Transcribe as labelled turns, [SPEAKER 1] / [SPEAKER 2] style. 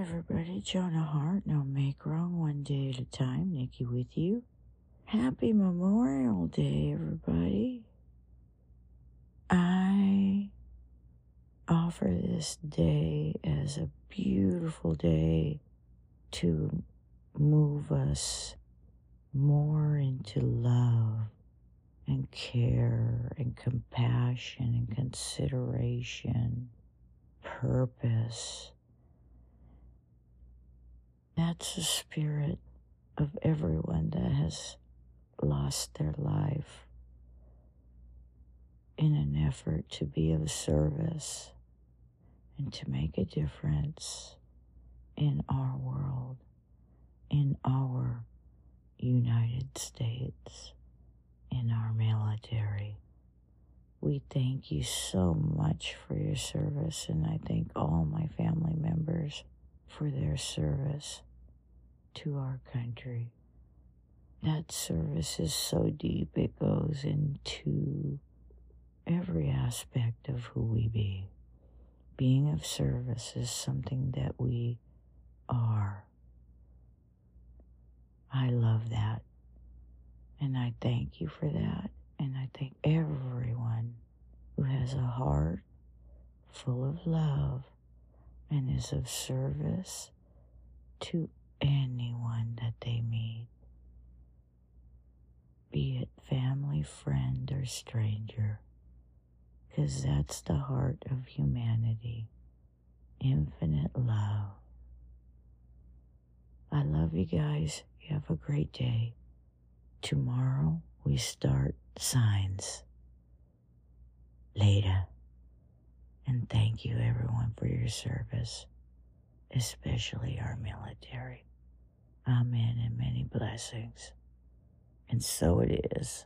[SPEAKER 1] everybody. Jonah Hart. No make wrong, one day at a time. Nikki with you. Happy Memorial Day, everybody. I offer this day as a beautiful day to move us more into love and care and compassion and consideration, purpose. That's the spirit of everyone that has lost their life in an effort to be of service and to make a difference in our world, in our United States, in our military. We thank you so much for your service, and I thank all my family members for their service to our country. That service is so deep, it goes into every aspect of who we be. Being of service is something that we are. I love that, and I thank you for that, and I thank everyone who has a heart full of love and is of service to anyone that they meet, be it family, friend, or stranger, because that's the heart of humanity, infinite love. I love you guys. You have a great day. Tomorrow we start signs. Later. And thank you everyone for your service, especially our military. Amen and many blessings. And so it is.